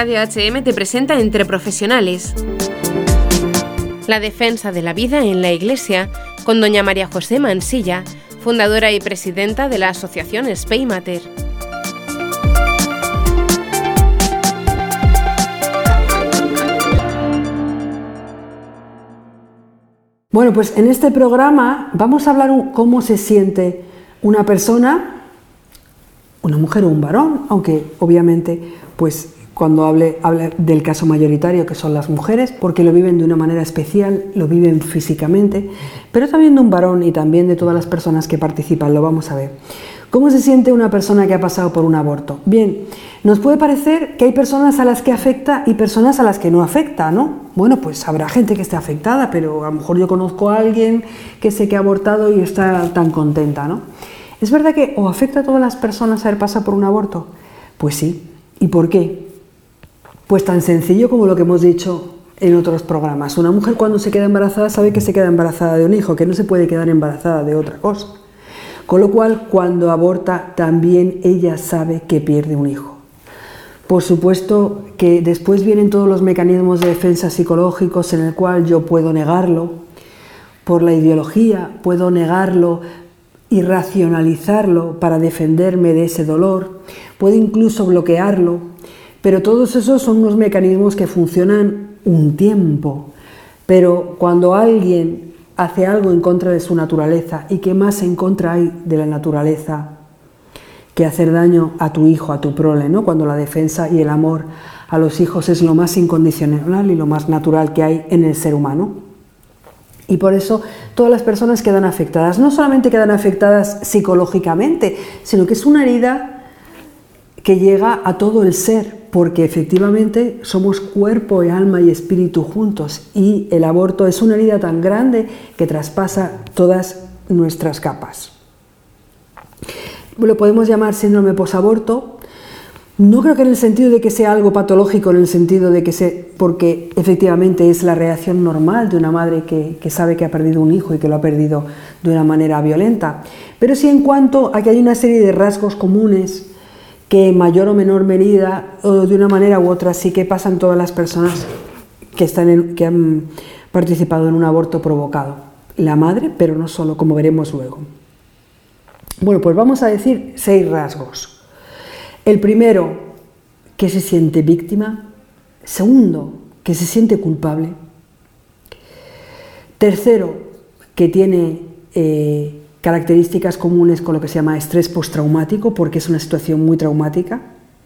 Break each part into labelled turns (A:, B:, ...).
A: Radio HM te presenta Entre Profesionales. La defensa de la vida en la Iglesia con doña María José Mansilla, fundadora y presidenta de la asociación Spaymater.
B: Bueno, pues en este programa vamos a hablar cómo se siente una persona, una mujer o un varón, aunque obviamente pues cuando hable del caso mayoritario, que son las mujeres, porque lo viven de una manera especial, lo viven físicamente, pero también de un varón y también de todas las personas que participan, lo vamos a ver. ¿Cómo se siente una persona que ha pasado por un aborto? Bien, nos puede parecer que hay personas a las que afecta y personas a las que no afecta, ¿no? Bueno, pues habrá gente que esté afectada, pero a lo mejor yo conozco a alguien que sé que ha abortado y está tan contenta, ¿no? ¿Es verdad que o afecta a todas las personas haber pasado por un aborto? Pues sí. ¿Y por qué? Pues tan sencillo como lo que hemos dicho en otros programas. Una mujer cuando se queda embarazada sabe que se queda embarazada de un hijo, que no se puede quedar embarazada de otra cosa. Con lo cual, cuando aborta, también ella sabe que pierde un hijo. Por supuesto que después vienen todos los mecanismos de defensa psicológicos en el cual yo puedo negarlo por la ideología, puedo negarlo y racionalizarlo para defenderme de ese dolor, puedo incluso bloquearlo, pero todos esos son unos mecanismos que funcionan un tiempo. Pero cuando alguien hace algo en contra de su naturaleza, ¿y qué más en contra hay de la naturaleza que hacer daño a tu hijo, a tu prole, ¿no? Cuando la defensa y el amor a los hijos es lo más incondicional y lo más natural que hay en el ser humano. Y por eso todas las personas quedan afectadas. No solamente quedan afectadas psicológicamente, sino que es una herida que llega a todo el ser, porque efectivamente somos cuerpo, alma y espíritu juntos, y el aborto es una herida tan grande que traspasa todas nuestras capas. Lo podemos llamar síndrome posaborto. No creo que en el sentido de que sea algo patológico, en el sentido de que porque efectivamente es la reacción normal de una madre que sabe que ha perdido un hijo y que lo ha perdido de una manera violenta, pero sí en cuanto a que hay una serie de rasgos comunes que en mayor o menor medida, o de una manera u otra, sí que pasan todas las personas que han participado en un aborto provocado. La madre, pero no solo, como veremos luego. Bueno, pues vamos a decir 6 rasgos. El primero, que se siente víctima. Segundo, que se siente culpable. Tercero, que tiene características comunes con lo que se llama estrés postraumático, porque es una situación muy traumática.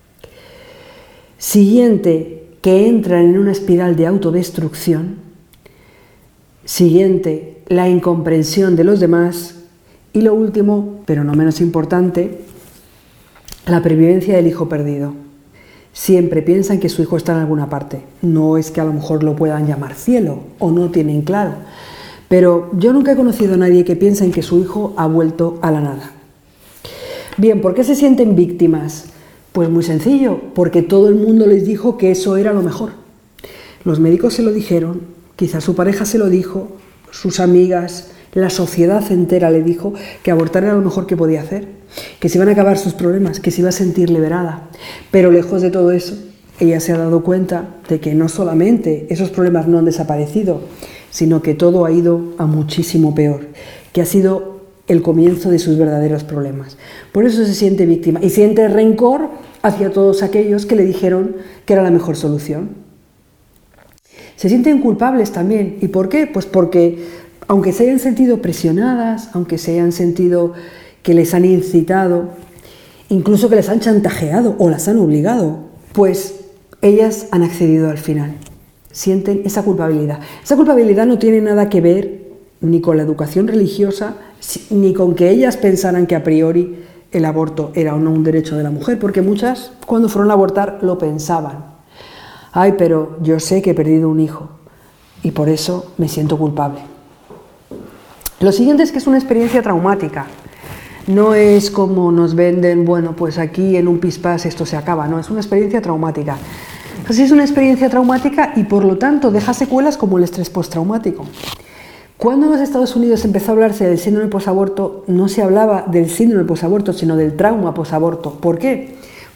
B: Siguiente, que entra en una espiral de autodestrucción. Siguiente, la incomprensión de los demás. Y lo último, pero no menos importante, la pervivencia del hijo perdido. Siempre piensan que su hijo está en alguna parte. No es que a lo mejor lo puedan llamar cielo o no tienen claro. Pero yo nunca he conocido a nadie que piense en que su hijo ha vuelto a la nada. Bien, ¿por qué se sienten víctimas? Pues muy sencillo, porque todo el mundo les dijo que eso era lo mejor. Los médicos se lo dijeron, quizás su pareja se lo dijo, sus amigas, la sociedad entera le dijo que abortar era lo mejor que podía hacer, que se iban a acabar sus problemas, que se iba a sentir liberada. Pero lejos de todo eso, ella se ha dado cuenta de que no solamente esos problemas no han desaparecido, sino que todo ha ido a muchísimo peor, que ha sido el comienzo de sus verdaderos problemas. Por eso se siente víctima y siente rencor hacia todos aquellos que le dijeron que era la mejor solución. Se sienten culpables también. ¿Y por qué? Pues porque aunque se hayan sentido presionadas, aunque se hayan sentido que les han incitado, incluso que les han chantajeado o las han obligado, pues ellas han accedido al final. Sienten esa culpabilidad. Esa culpabilidad no tiene nada que ver ni con la educación religiosa, ni con que ellas pensaran que a priori el aborto era o no un derecho de la mujer, porque muchas cuando fueron a abortar lo pensaban. Ay, pero yo sé que he perdido un hijo y por eso me siento culpable. Lo siguiente es que es una experiencia traumática. No es como nos venden, bueno, pues aquí en un pispás esto se acaba, no, es una experiencia traumática. Entonces es una experiencia traumática y por lo tanto deja secuelas como el estrés postraumático. Cuando en los Estados Unidos empezó a hablarse del síndrome posaborto, no se hablaba del síndrome posaborto, sino del trauma posaborto. ¿Por qué?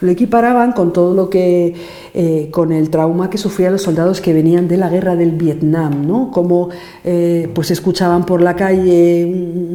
B: Lo equiparaban con todo lo que, con el trauma que sufrían los soldados que venían de la guerra del Vietnam, ¿no? Como pues escuchaban por la calle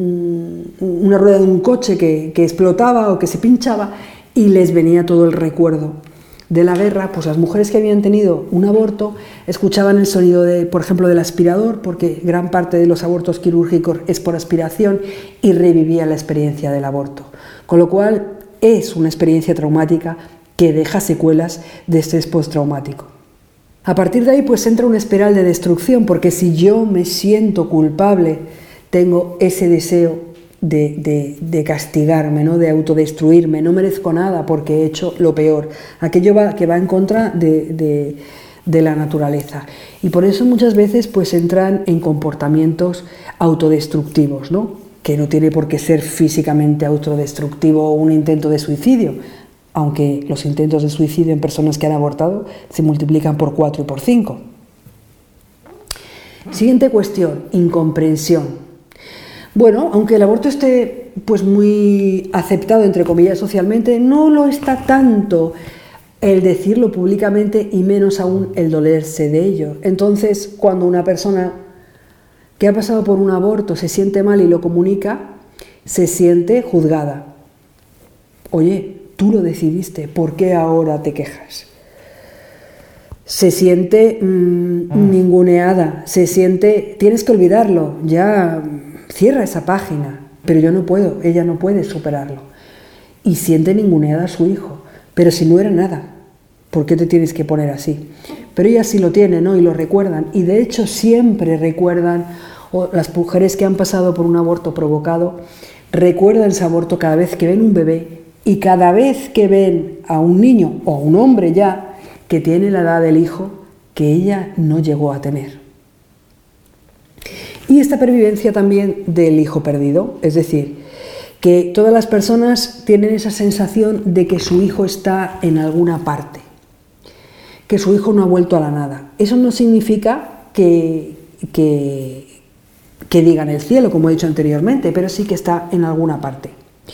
B: una rueda de un coche que explotaba o que se pinchaba y les venía todo el recuerdo de la guerra. Pues las mujeres que habían tenido un aborto escuchaban el sonido, por ejemplo, del aspirador, porque gran parte de los abortos quirúrgicos es por aspiración, y revivían la experiencia del aborto. Con lo cual es una experiencia traumática que deja secuelas de estrés postraumático. A partir de ahí pues entra una espiral de destrucción, porque si yo me siento culpable, tengo ese deseo de castigarme, ¿no? De autodestruirme, no merezco nada porque he hecho lo peor, aquello que va en contra de la naturaleza. Y por eso muchas veces pues entran en comportamientos autodestructivos, ¿no? Que no tiene por qué ser físicamente autodestructivo o un intento de suicidio, aunque los intentos de suicidio en personas que han abortado se multiplican por 4 y por 5. Siguiente cuestión, incomprensión. Bueno, aunque el aborto esté pues muy aceptado, entre comillas, socialmente, no lo está tanto el decirlo públicamente y menos aún el dolerse de ello. Entonces, cuando una persona que ha pasado por un aborto se siente mal y lo comunica, se siente juzgada. Oye, tú lo decidiste, ¿por qué ahora te quejas? Se siente ninguneada, se siente, tienes que olvidarlo, ya cierra esa página, pero yo no puedo, ella no puede superarlo. Y siente ninguneada a su hijo, pero si no era nada, ¿por qué te tienes que poner así? Pero ellas sí lo tienen, ¿no? Y lo recuerdan, y de hecho siempre recuerdan, o las mujeres que han pasado por un aborto provocado, recuerdan ese aborto cada vez que ven un bebé y cada vez que ven a un niño o a un hombre ya que tiene la edad del hijo que ella no llegó a tener. Y esta pervivencia también del hijo perdido, es decir, que todas las personas tienen esa sensación de que su hijo está en alguna parte, que su hijo no ha vuelto a la nada. Eso no significa que digan el cielo, como he dicho anteriormente, pero sí que está en alguna parte.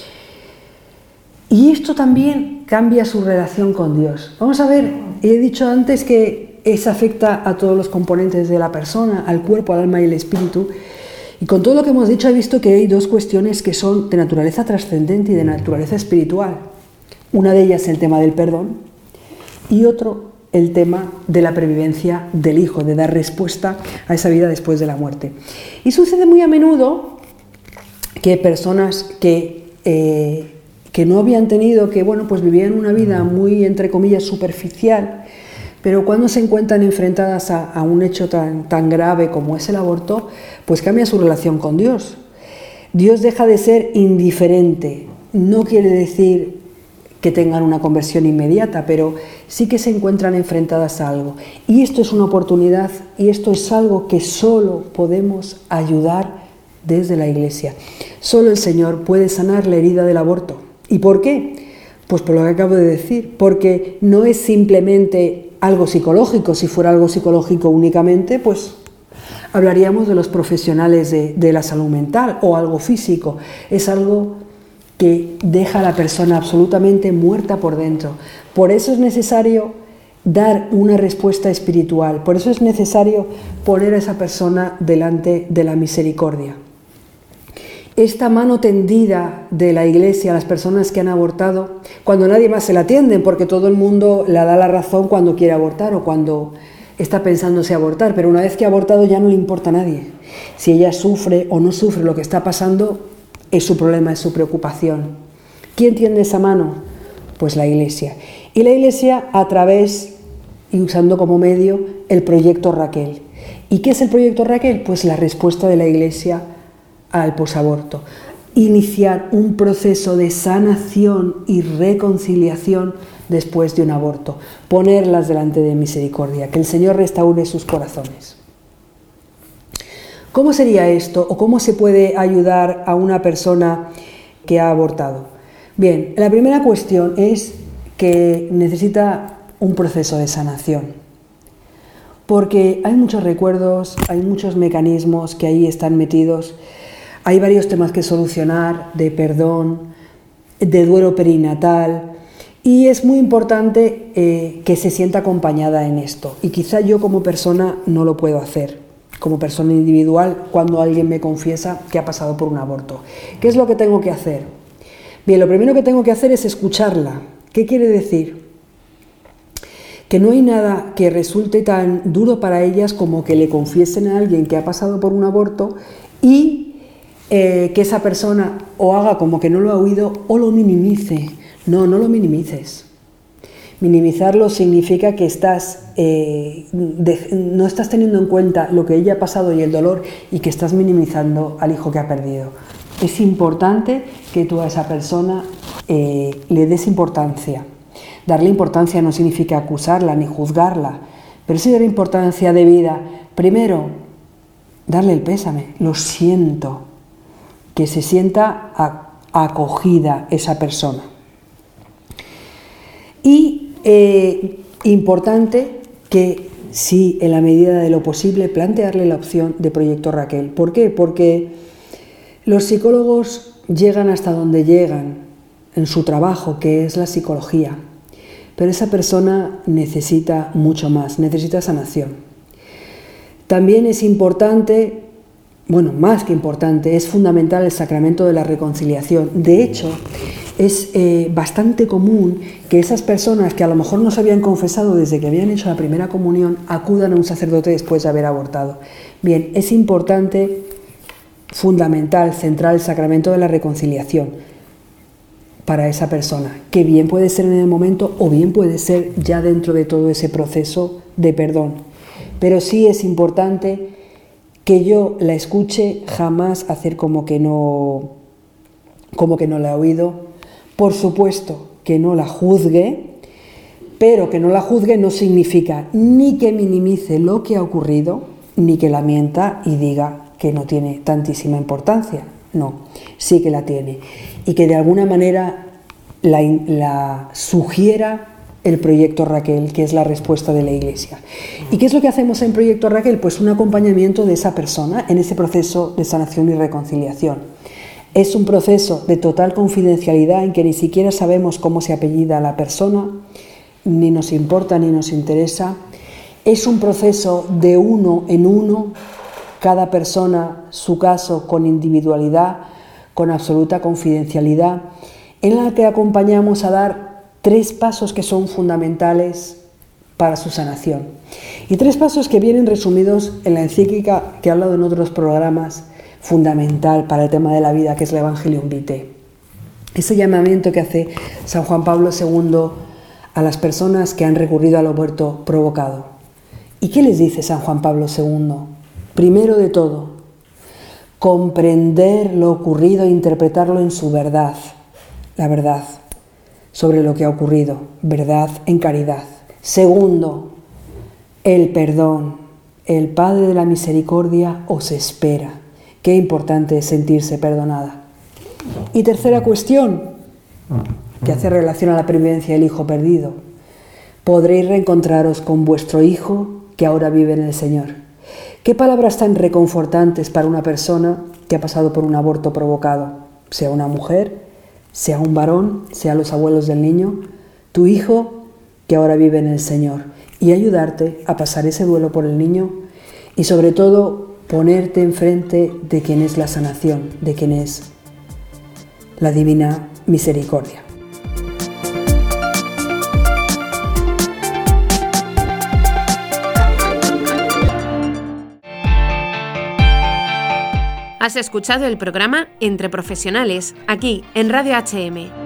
B: Y esto también cambia su relación con Dios. Vamos a ver, he dicho antes que eso afecta a todos los componentes de la persona, al cuerpo, al alma y el espíritu. Y con todo lo que hemos dicho he visto que hay dos cuestiones que son de naturaleza trascendente y de naturaleza espiritual. Una de ellas es el tema del perdón y otro el tema de la pervivencia del hijo, de dar respuesta a esa vida después de la muerte. Y sucede muy a menudo que personas que no habían tenido, que bueno, pues vivían una vida muy, entre comillas, superficial, pero cuando se encuentran enfrentadas a un hecho tan grave como es el aborto, pues cambia su relación con Dios. Dios deja de ser indiferente. No quiere decir que tengan una conversión inmediata, pero sí que se encuentran enfrentadas a algo. Y esto es una oportunidad y esto es algo que solo podemos ayudar desde la Iglesia. Solo el Señor puede sanar la herida del aborto. ¿Y por qué? Pues por lo que acabo de decir, porque no es simplemente algo psicológico. Si fuera algo psicológico únicamente, pues hablaríamos de los profesionales de la salud mental, o algo físico. Es algo que deja a la persona absolutamente muerta por dentro. Por eso es necesario dar una respuesta espiritual, por eso es necesario poner a esa persona delante de la misericordia. Esta mano tendida de la Iglesia a las personas que han abortado, cuando nadie más se la atienden, porque todo el mundo le da la razón cuando quiere abortar o cuando está pensándose abortar, pero una vez que ha abortado ya no le importa a nadie. Si ella sufre o no sufre lo que está pasando, es su problema, es su preocupación. ¿Quién tiende esa mano? Pues la Iglesia. Y la Iglesia a través y usando como medio el proyecto Raquel. ¿Y qué es el proyecto Raquel? Pues la respuesta de la Iglesia al posaborto. Iniciar un proceso de sanación y reconciliación después de un aborto. Ponerlas delante de misericordia. Que el Señor restaure sus corazones. ¿Cómo sería esto o cómo se puede ayudar a una persona que ha abortado? Bien, la primera cuestión es que necesita un proceso de sanación, porque hay muchos recuerdos, hay muchos mecanismos que ahí están metidos, hay varios temas que solucionar, de perdón, de duelo perinatal, Y es muy importante que se sienta acompañada en esto. Y quizá yo como persona no lo puedo hacer, como persona individual, cuando alguien me confiesa que ha pasado por un aborto. ¿Qué es lo que tengo que hacer? Bien, lo primero que tengo que hacer es escucharla. ¿Qué quiere decir? Que no hay nada que resulte tan duro para ellas como que le confiesen a alguien que ha pasado por un aborto y que esa persona o haga como que no lo ha oído o lo minimice. No, no lo minimices. Minimizarlo significa que no estás teniendo en cuenta lo que ella ha pasado y el dolor, y que estás minimizando al hijo que ha perdido. Es importante que tú a esa persona le des importancia. Darle importancia no significa acusarla ni juzgarla, pero sí darle importancia de vida. Primero, darle el pésame, lo siento, que se sienta acogida esa persona. Y importante que, sí, en la medida de lo posible, plantearle la opción de Proyecto Raquel. ¿Por qué? Porque los psicólogos llegan hasta donde llegan en su trabajo, que es la psicología. Pero esa persona necesita mucho más, necesita sanación. También es importante, bueno, más que importante, es fundamental el sacramento de la reconciliación. De hecho, es bastante común que esas personas que a lo mejor no se habían confesado desde que habían hecho la primera comunión acudan a un sacerdote después de haber abortado. Bien, es importante, fundamental, central el sacramento de la reconciliación para esa persona, que bien puede ser en el momento o bien puede ser ya dentro de todo ese proceso de perdón. Pero sí es importante que yo la escuche, jamás hacer como que no la he oído. Por supuesto que no la juzgue, pero que no la juzgue no significa ni que minimice lo que ha ocurrido, ni que la mienta y diga que no tiene tantísima importancia. No, sí que la tiene. Y que de alguna manera la sugiera el Proyecto Raquel, que es la respuesta de la Iglesia. ¿Y qué es lo que hacemos en Proyecto Raquel? Pues un acompañamiento de esa persona en ese proceso de sanación y reconciliación. Es un proceso de total confidencialidad en que ni siquiera sabemos cómo se apellida la persona, ni nos importa ni nos interesa. Es un proceso de uno en uno, cada persona, su caso, con individualidad, con absoluta confidencialidad, en la que acompañamos a dar 3 pasos que son fundamentales para su sanación. Y 3 pasos que vienen resumidos en la encíclica que he hablado en otros programas, fundamental para el tema de la vida, que es el Evangelium Vitae. Ese llamamiento que hace San Juan Pablo II a las personas que han recurrido al aborto provocado. ¿Y qué les dice San Juan Pablo II? Primero de todo, comprender lo ocurrido e interpretarlo en su verdad, la verdad sobre lo que ha ocurrido, verdad en caridad. Segundo, el perdón. El Padre de la Misericordia os espera. Qué importante es sentirse perdonada. Y tercera cuestión, que hace relación a la pervivencia del hijo perdido. Podréis reencontraros con vuestro hijo que ahora vive en el Señor. Qué palabras tan reconfortantes para una persona que ha pasado por un aborto provocado, sea una mujer, sea un varón, sea los abuelos del niño, tu hijo que ahora vive en el Señor, y ayudarte a pasar ese duelo por el niño y sobre todo ponerte enfrente de quien es la sanación, de quien es la divina misericordia.
A: Has escuchado el programa Entre Profesionales, aquí en Radio HM.